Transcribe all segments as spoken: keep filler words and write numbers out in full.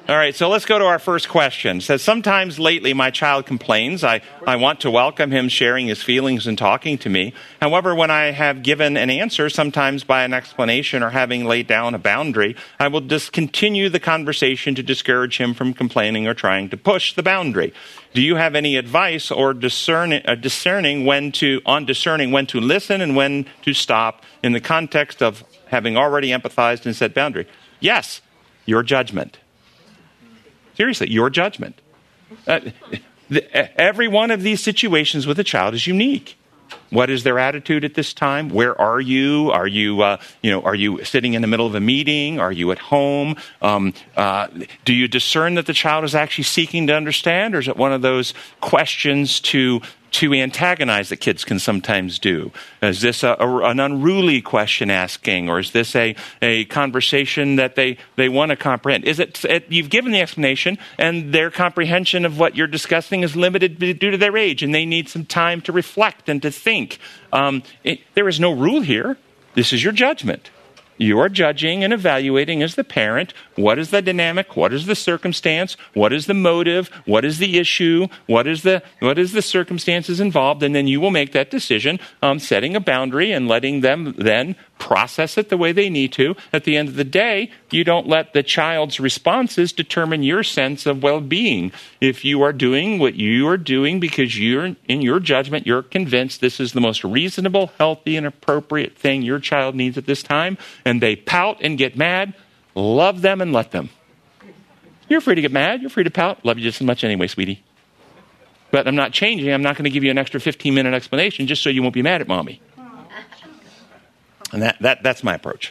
All right, so let's go to our first question. It says, sometimes lately my child complains. I, I want to welcome him sharing his feelings and talking to me. However, when I have given an answer, sometimes by an explanation or having laid down a boundary, I will discontinue the conversation to discourage him from complaining or trying to push the boundary. Do you have any advice or discern, uh, discerning when to, on discerning when to listen and when to stop in the context of having already empathized and set boundary? Yes, your judgment. Seriously, your judgment. Uh, the, every one of these situations with a child is unique. What is their attitude at this time? Where are you? Are you, uh, you know, are you sitting in the middle of a meeting? Are you at home? Um, uh, do you discern that the child is actually seeking to understand, or is it one of those questions to to antagonize that kids can sometimes do? Is this a, a, an unruly question asking, or is this a, a conversation that they, they want to comprehend? Is it, it you've given the explanation, and their comprehension of what you're discussing is limited due to their age, and they need some time to reflect and to think. Um, it, there is no rule here. This is your judgment. You are judging and evaluating as the parent. What is the dynamic? What is the circumstance? What is the motive? What is the issue? What is the what is the circumstances involved? And then you will make that decision, um, setting a boundary and letting them then process it the way they need to. At the end of the day, you don't let the child's responses determine your sense of well-being. If you are doing what you are doing because you're, in your judgment, you're convinced this is the most reasonable, healthy, and appropriate thing your child needs at this time, and they pout and get mad, love them and let them. You're free to get mad. You're free to pout. Love you just as much anyway, sweetie. But I'm not changing. I'm not going to give you an extra fifteen-minute explanation just so you won't be mad at mommy. And that, that that's my approach.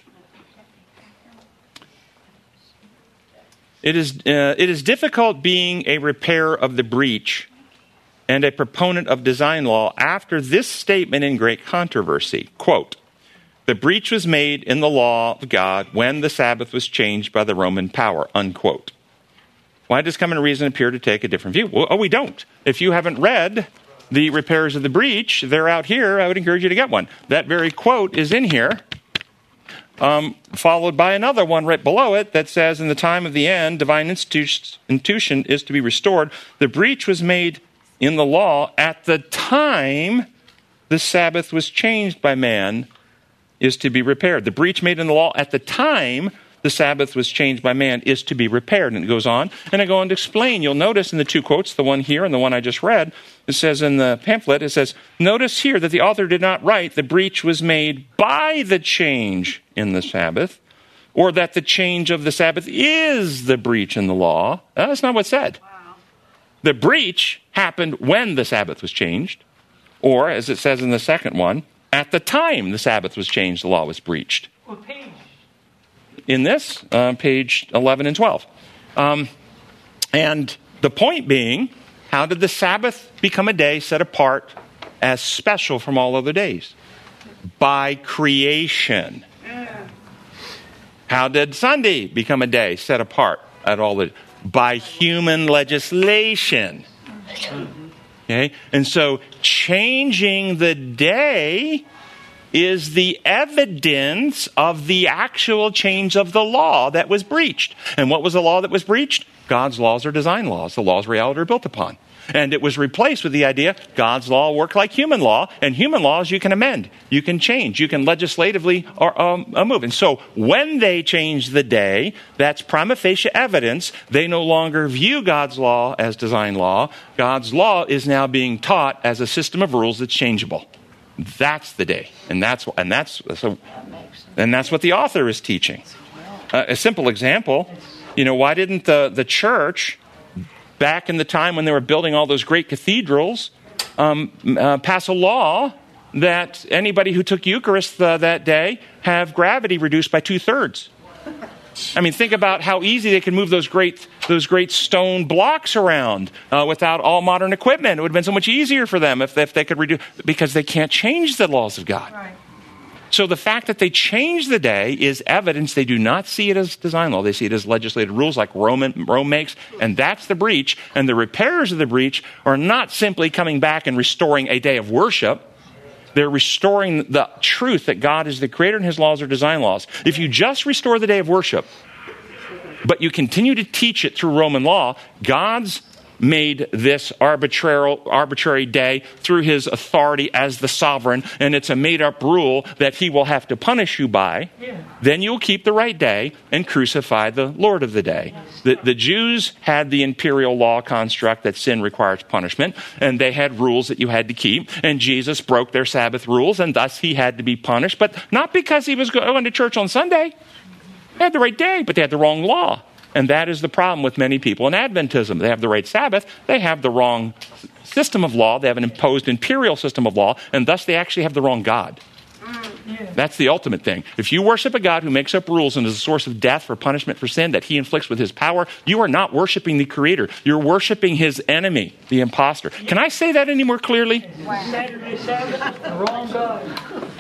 It is uh, it is difficult being a repairer of the breach and a proponent of design law after this statement in great controversy. Quote, the breach was made in the law of God when the Sabbath was changed by the Roman power, unquote. Why does Common Reason appear to take a different view? Well, oh, we don't. If you haven't read the repairers of the breach, they're out here. I would encourage you to get one. That very quote is in here, um, followed by another one right below it that says, in the time of the end, divine institution is to be restored. The breach was made in the law at the time the Sabbath was changed by man is to be repaired. The breach made in the law at the time the Sabbath was changed by man is to be repaired. And it goes on, and I go on to explain. You'll notice in the two quotes, the one here and the one I just read, it says in the pamphlet, it says, notice here that the author did not write the breach was made by the change in the Sabbath, or that the change of the Sabbath is the breach in the law. That's not what's said. Wow. The breach happened when the Sabbath was changed, or as it says in the second one, at the time the Sabbath was changed, the law was breached. What page? In this, uh, page eleven and twelve. Um, and the point being, how did the Sabbath become a day set apart as special from all other days? By creation. How did Sunday become a day set apart at all the by human legislation? Okay, and so changing the day is the evidence of the actual change of the law that was breached. And what was the law that was breached? God's laws are design laws. The laws reality are built upon. And it was replaced with the idea God's law worked like human law, and human laws you can amend, you can change, you can legislatively or um, move. And so when they change the day, that's prima facie evidence. They no longer view God's law as design law. God's law is now being taught as a system of rules that's changeable. That's the day, and that's and that's so, and that's what the author is teaching. Uh, a simple example, you know, why didn't the the church back in the time when they were building all those great cathedrals um, uh, pass a law that anybody who took Eucharist uh, that day have gravity reduced by two thirds? I mean, think about how easy they could move those great those great stone blocks around uh, without all modern equipment. It would have been so much easier for them if, if they could reduce, because they can't change the laws of God. Right. So the fact that they change the day is evidence they do not see it as design law. They see it as legislated rules like Roman, Rome makes, and that's the breach. And the repairers of the breach are not simply coming back and restoring a day of worship. They're restoring the truth that God is the creator and his laws are design laws. If you just restore the day of worship, but you continue to teach it through Roman law, God's made this arbitrary, arbitrary day through his authority as the sovereign, and it's a made-up rule that he will have to punish you by, yeah. then you'll keep the right day and crucify the Lord of the day. The, the Jews had the imperial law construct that sin requires punishment, and they had rules that you had to keep, and Jesus broke their Sabbath rules, and thus he had to be punished, but not because he was going to church on Sunday. They had the right day, but they had the wrong law. And that is the problem with many people in Adventism. They have the right Sabbath. They have the wrong system of law. They have an imposed imperial system of law, and thus they actually have the wrong God. That's the ultimate thing. If you worship a God who makes up rules and is a source of death for punishment for sin that he inflicts with his power, you are not worshiping the Creator. You're worshiping his enemy, the imposter. Can I say that any more clearly? Saturday Sabbath, the wrong God.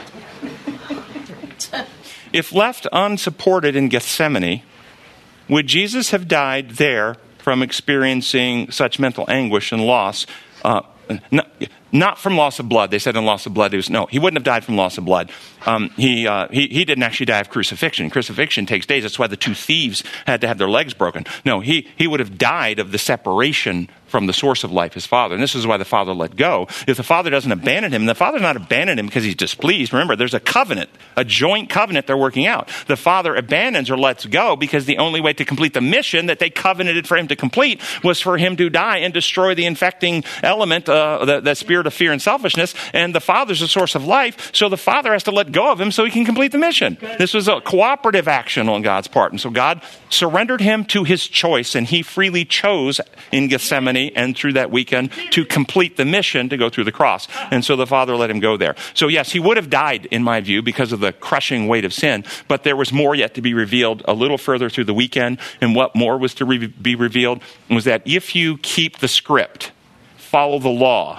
If left unsupported in Gethsemane, would Jesus have died there from experiencing such mental anguish and loss? Uh, not, not from loss of blood. They said in loss of blood, it was, no, he wouldn't have died from loss of blood. Um, he, uh, he he didn't actually die of crucifixion. Crucifixion takes days. That's why the two thieves had to have their legs broken. No, he, he would have died of the separation from the source of life, his Father. And this is why the Father let go. If the Father doesn't abandon him, the Father's not abandoned him because he's displeased. Remember, there's a covenant, a joint covenant they're working out. The Father abandons or lets go because the only way to complete the mission that they covenanted for him to complete was for him to die and destroy the infecting element, uh, the, the spirit of fear and selfishness. And the Father's the source of life, so the Father has to let go of him so he can complete the mission. This was a cooperative action on God's part. And so God surrendered him to his choice, and he freely chose in Gethsemane and through that weekend to complete the mission to go through the cross. And so the Father let him go there. So yes, he would have died, in my view, because of the crushing weight of sin, but there was more yet to be revealed a little further through the weekend. And what more was to re- be revealed was that if you keep the script, follow the law,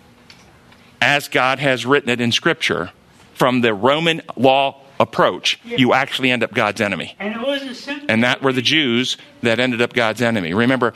as God has written it in Scripture, from the Roman law approach, you actually end up God's enemy. And it wasn't simple. And that were the Jews that ended up God's enemy. Remember,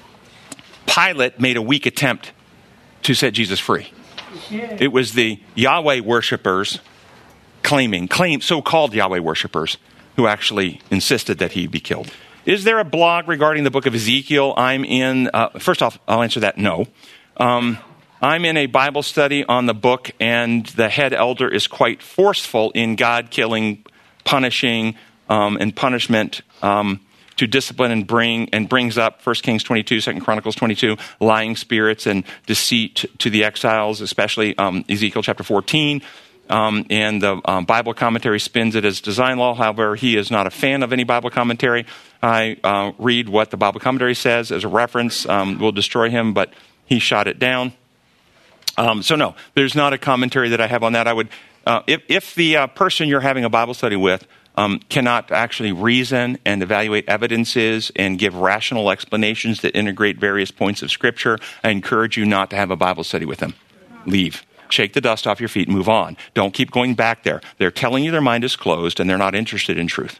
Pilate made a weak attempt to set Jesus free. Yeah. It was the Yahweh worshipers claiming, claim, so-called Yahweh worshipers who actually insisted that he be killed. Is there a blog regarding the book of Ezekiel? I'm in, uh, first off, I'll answer that no. Um, I'm in a Bible study on the book, and the head elder is quite forceful in God killing, punishing, um, and punishment um, to discipline and bring, and brings up First Kings twenty-two, Second Chronicles twenty-two, lying spirits and deceit to the exiles, especially um, Ezekiel chapter fourteen. Um, and the um, Bible commentary spins it as design law. However, he is not a fan of any Bible commentary. I uh, read what the Bible commentary says as a reference. Um, will destroy him, but he shot it down. Um, so no, there's not a commentary that I have on that. I would, uh, if, if the uh, person you're having a Bible study with um, cannot actually reason and evaluate evidences and give rational explanations that integrate various points of Scripture, I encourage you not to have a Bible study with them. Leave. Shake the dust off your feet and move on. Don't keep going back there. They're telling you their mind is closed and they're not interested in truth.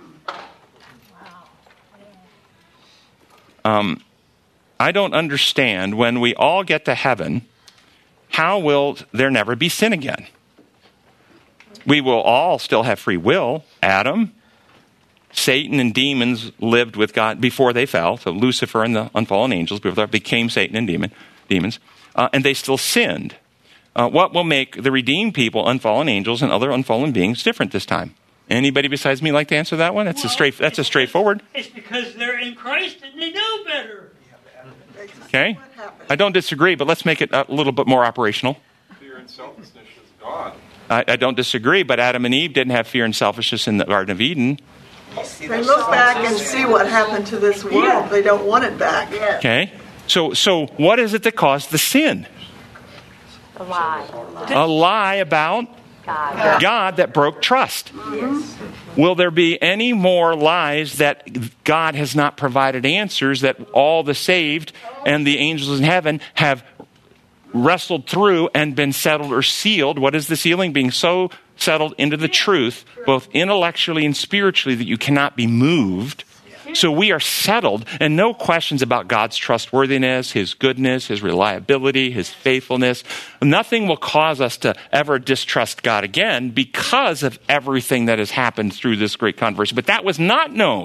Um, I don't understand, when we all get to heaven, how will there never be sin again? We will all still have free will. Adam, Satan, and demons lived with God before they fell. So Lucifer and the unfallen angels before they became Satan and demon, demons. Uh, and they still sinned. Uh, what will make the redeemed people, unfallen angels, and other unfallen beings different this time? Anybody besides me like to answer that one? That's well, a straight. That's a straightforward. It's because they're in Christ and they know better. Okay, I don't disagree, but let's make it a little bit more operational. Fear and selfishness is God. I, I don't disagree, but Adam and Eve didn't have fear and selfishness in the Garden of Eden. They look back and see what happened to this world. Yeah. They don't want it back. Yeah. Okay, so so what is it that caused the sin? A lie. A lie about God. God that broke trust. Yes. Will there be any more lies that God has not provided answers that all the saved and the angels in heaven have wrestled through and been settled or sealed? What is the sealing? Being so settled into the truth, both intellectually and spiritually, that you cannot be moved. So we are settled, and no questions about God's trustworthiness, his goodness, his reliability, his faithfulness. Nothing will cause us to ever distrust God again because of everything that has happened through this great controversy. But that was not known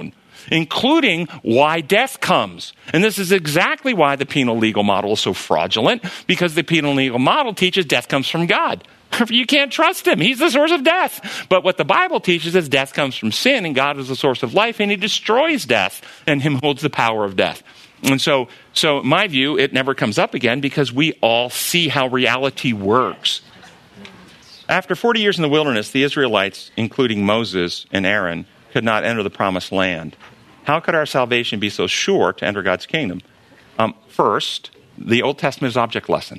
including why death comes. And this is exactly why the penal legal model is so fraudulent, because the penal legal model teaches death comes from God. You can't trust him. He's the source of death. But what the Bible teaches is death comes from sin, and God is the source of life, and he destroys death, and him holds the power of death. And so, so in my view, it never comes up again because we all see how reality works. After forty years in the wilderness, the Israelites, including Moses and Aaron, could not enter the promised land. How could our salvation be so sure to enter God's kingdom? Um, first, the Old Testament is object lesson.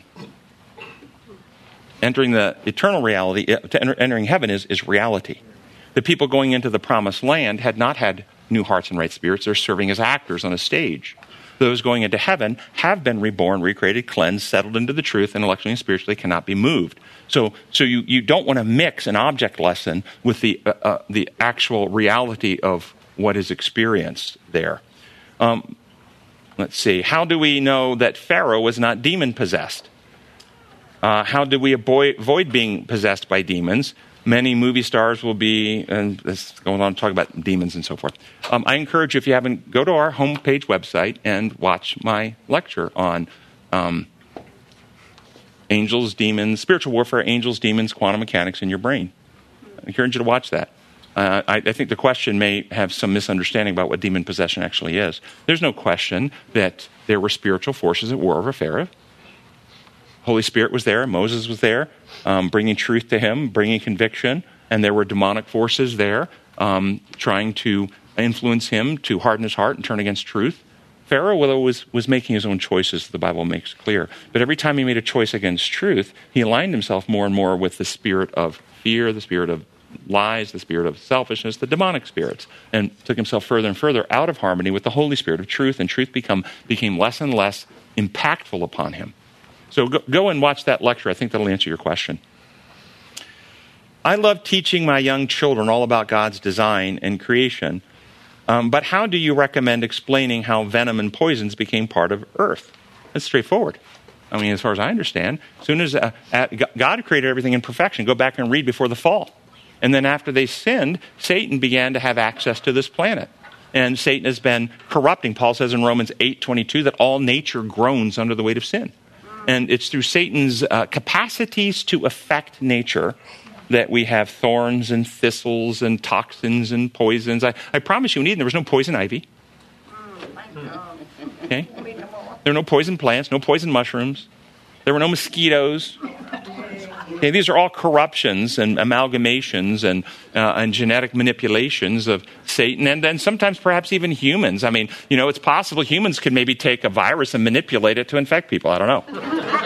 Entering the eternal reality, to enter, entering heaven is, is reality. The people going into the promised land had not had new hearts and right spirits. They're serving as actors on a stage. Those going into heaven have been reborn, recreated, cleansed, settled into the truth, intellectually and spiritually cannot be moved. So, so you, you don't want to mix an object lesson with the uh, uh, the actual reality of what is experienced there. Um, let's see. How do we know that Pharaoh was not demon-possessed? Uh, how do we avoid, avoid being possessed by demons? Many movie stars will be, and this is going on to talk about demons and so forth. Um, I encourage you, if you haven't, go to our homepage website and watch my lecture on um, angels, demons, spiritual warfare, angels, demons, quantum mechanics in your brain. I encourage you to watch that. Uh, I, I think the question may have some misunderstanding about what demon possession actually is. There's no question that there were spiritual forces at war over Pharaoh. Holy Spirit was there, Moses was there, um, bringing truth to him, bringing conviction, and there were demonic forces there um, trying to influence him to harden his heart and turn against truth. Pharaoh was, was making his own choices, the Bible makes clear. But every time he made a choice against truth, he aligned himself more and more with the spirit of fear, the spirit of lies, the spirit of selfishness, the demonic spirits, and took himself further and further out of harmony with the Holy Spirit of truth, and truth become, became less and less impactful upon him. So go, go and watch that lecture. I think that'll answer your question. I love teaching my young children all about God's design and creation, um, but how do you recommend explaining how venom and poisons became part of Earth? That's straightforward. I mean, as far as I understand, as soon as uh, God created everything in perfection, go back and read before the fall. And then after they sinned, Satan began to have access to this planet. And Satan has been corrupting. Paul says in Romans eight twenty-two that all nature groans under the weight of sin. And it's through Satan's uh, capacities to affect nature that we have thorns and thistles and toxins and poisons. I, I promise you, in Eden, there was no poison ivy. Okay? There were no poison plants, no poison mushrooms. There were no mosquitoes. Okay, these are all corruptions and amalgamations and uh, and genetic manipulations of Satan, and then sometimes perhaps even humans. I mean, you know, it's possible humans could maybe take a virus and manipulate it to infect people. I don't know.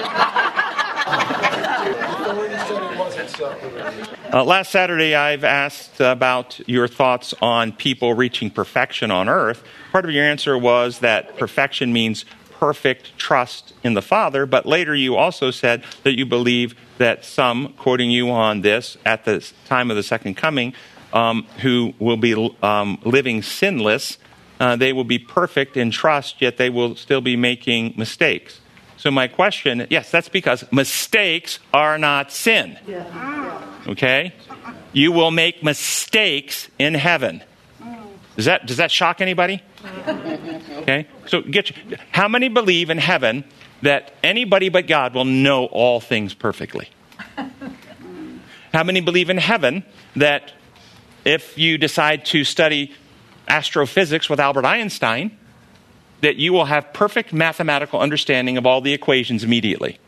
Uh, last Saturday, I've asked about your thoughts on people reaching perfection on earth. Part of your answer was that perfection means perfect trust in the Father, but later you also said that you believe that some, quoting you on this, at the time of the second coming, um, who will be um, living sinless, uh, they will be perfect in trust, yet they will still be making mistakes. So my question, yes, that's because mistakes are not sin. Okay? You will make mistakes in heaven. Does that, does that shock anybody? Okay? So get you, how many believe in heaven that anybody but God will know all things perfectly? How many believe in heaven that if you decide to study astrophysics with Albert Einstein, that you will have perfect mathematical understanding of all the equations immediately?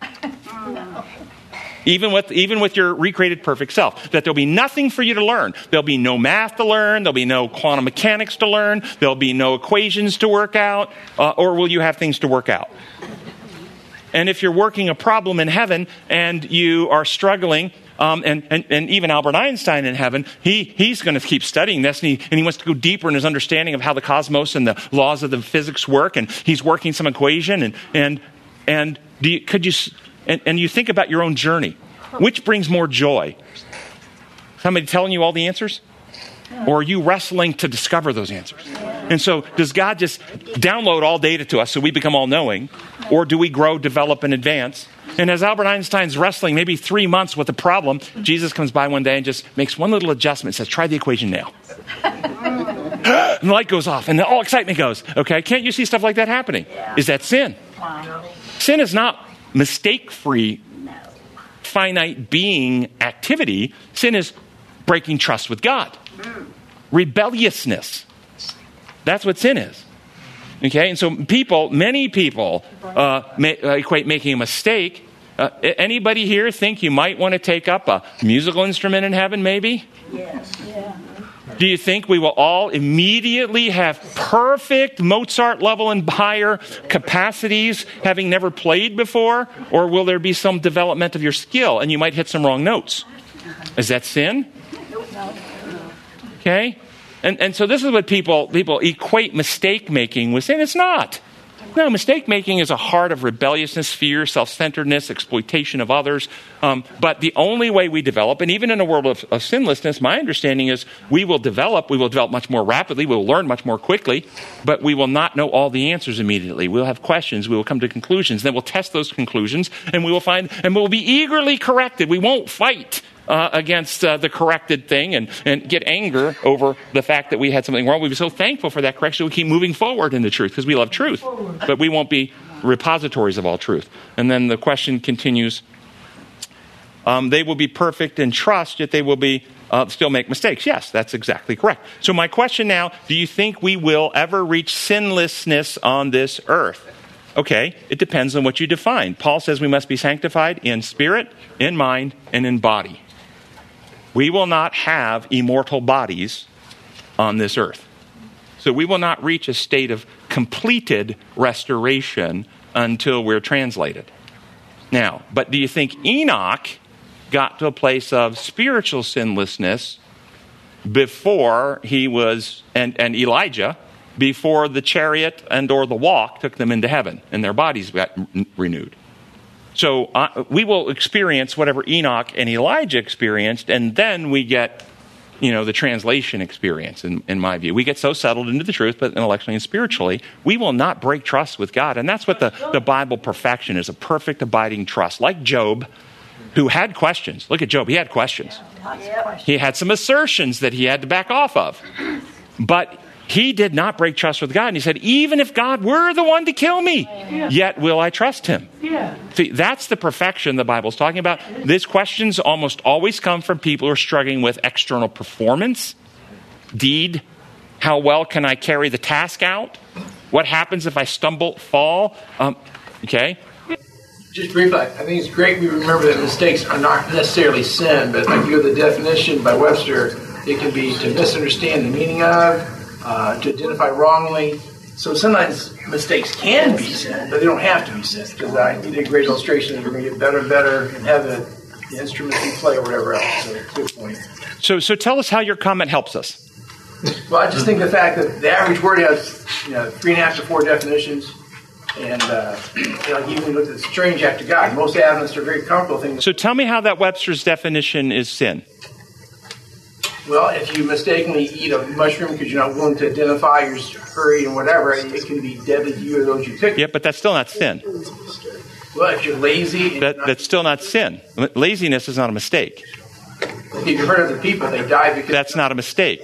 Even with, even with your recreated perfect self, that there'll be nothing for you to learn. There'll be no math to learn. There'll be no quantum mechanics to learn. There'll be no equations to work out. Uh, or will you have things to work out? And if you're working a problem in heaven and you are struggling, um, and, and, and even Albert Einstein in heaven, he, he's going to keep studying this, and he, and he wants to go deeper in his understanding of how the cosmos and the laws of the physics work, and he's working some equation, and and and do you, could you and, and you think about your own journey, which brings more joy? Somebody telling you all the answers? Or are you wrestling to discover those answers? And so does God just download all data to us so we become all-knowing? Or do we grow, develop, and advance? And as Albert Einstein's wrestling maybe three months with a problem, Jesus comes by one day and just makes one little adjustment and says, try the equation now. and the light goes off, and all excitement goes. Okay, can't you see stuff like that happening? Yeah. Is that sin? Wow. Sin is not mistake-free, finite being activity. Sin is breaking trust with God. Rebelliousness. That's what sin is. Okay, and so people, many people uh, ma- uh, equate making a mistake. Uh, anybody here think you might want to take up a musical instrument in heaven, maybe? Yes. Yeah. Do you think we will all immediately have perfect Mozart level and higher capacities, having never played before? Or will there be some development of your skill and you might hit some wrong notes? Is that sin? Okay? And and so this is what people people equate mistake making with sin. It's not. No, mistake making is a heart of rebelliousness, fear, self-centeredness, exploitation of others. Um, but the only way we develop, and even in a world of, of sinlessness, my understanding is we will develop, we will develop much more rapidly, we will learn much more quickly, but we will not know all the answers immediately. We'll have questions, we will come to conclusions, then we'll test those conclusions, and we will find, and we'll be eagerly corrected. We won't fight Uh, against uh, the corrected thing and, and get anger over the fact that we had something wrong. We'll be so thankful for that correction, we keep moving forward in the truth because we love truth. But we won't be repositories of all truth. And then the question continues, um, they will be perfect in trust, yet they will be uh, still make mistakes. Yes, that's exactly correct. So my question now, do you think we will ever reach sinlessness on this earth? Okay, it depends on what you define. Paul says we must be sanctified in spirit, in mind, and in body. We will not have immortal bodies on this earth. So we will not reach a state of completed restoration until we're translated. Now, but do you think Enoch got to a place of spiritual sinlessness before he was, and, and Elijah, before the chariot and or the walk took them into heaven and their bodies got n- renewed? So uh, we will experience whatever Enoch and Elijah experienced, and then we get, you know, the translation experience, in, in my view. We get so settled into the truth, but intellectually and spiritually, we will not break trust with God. And that's what the, the Bible perfection is, a perfect abiding trust. Like Job, who had questions. Look at Job, he had questions. He had some assertions that he had to back off of. But he did not break trust with God. And he said, even if God were the one to kill me, yeah. yet will I trust him. Yeah. See, that's the perfection the Bible's talking about. These questions almost always come from people who are struggling with external performance, deed. How well can I carry the task out? What happens if I stumble, fall? Um, okay. Just briefly, I think it's great we remember that mistakes are not necessarily sin, but like you know, the definition by Webster, it can be to misunderstand the meaning of, Uh, to identify wrongly. So sometimes mistakes can be sin, but they don't have to be sin. Because I you did a great illustration that we're going to get better and better and have the, the instruments we play or whatever else. So good point. So, so tell us how your comment helps us. Well, I just think the fact that the average word has you know three and a half to four definitions, and uh, you know, even look at strange act of God. Most Adventists are very comfortable thinking. So tell me how that Webster's definition is sin. Well, if you mistakenly eat a mushroom because you're not willing to identify, you're hurried and whatever, it can be deadly to you or those you pick. Yeah, but that's still not sin. Well, if you're lazy... And that, you're not, that's still not sin. Laziness is not a mistake. If you've heard of the people, they die because... That's not a mistake.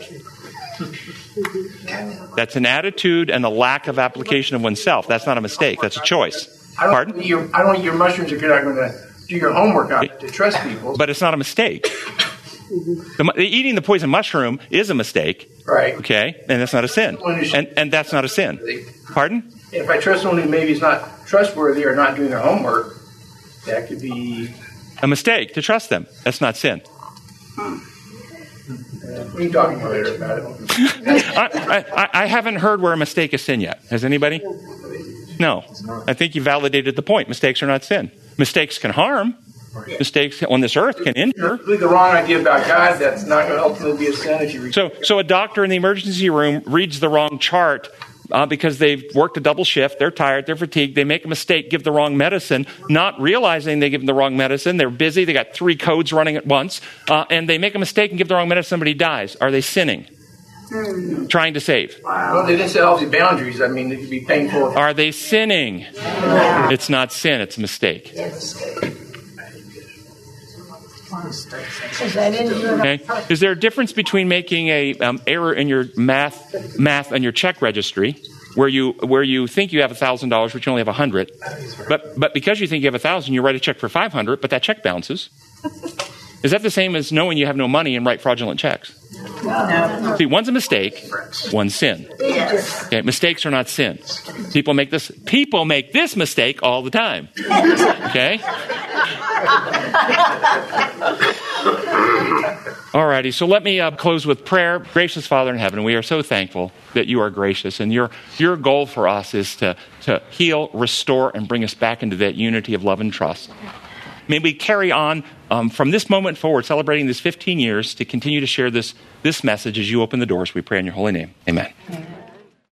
That's an attitude and a lack of application of oneself. That's not a mistake. That's a choice. I don't Pardon? Eat your, I don't eat your mushrooms if you're not going to do your homework on it to trust people. But it's not a mistake. The, eating the poison mushroom is a mistake. Right. Okay? And that's not a sin. And and that's not a sin. Pardon? If I trust someone who maybe is not trustworthy or not doing their homework, that could be... a mistake to trust them. That's not sin. Uh, what are you talking about later about it? I, I, I haven't heard where a mistake is sin yet. Has anybody? No. I think you validated the point. Mistakes are not sin. Mistakes can harm. Mistakes on this earth can injure. If you the wrong idea about God, that's not going to ultimately be a sin if you... So, so a doctor in the emergency room reads the wrong chart uh, because they've worked a double shift. They're tired. They're fatigued. They make a mistake, give the wrong medicine, not realizing they give them the wrong medicine. They're busy. They got three codes running at once, uh, and they make a mistake and give the wrong medicine. Somebody dies. Are they sinning? Hmm. Trying to save. Wow. Well, they didn't set healthy boundaries. I mean, it could be painful. Are they sinning? Yeah. It's not sin. It's a mistake. Okay? Is there a difference between making a um, error in your math math on your check registry, where you where you think you have a thousand dollars, but you only have a hundred, but but because you think you have a thousand, you write a check for five hundred, but that check bounces? Is that the same as knowing you have no money and write fraudulent checks? No. See, one's a mistake, one's sin. Yes. Okay, mistakes are not sin. People make this people make this mistake all the time. Okay? Alrighty, so let me uh, close with prayer. Gracious Father in heaven, we are so thankful that you are gracious, and your your goal for us is to, to heal, restore, and bring us back into that unity of love and trust. May we carry on um, from this moment forward, celebrating this fifteen years, to continue to share this, this message as you open the doors. We pray in your holy name. Amen. Amen.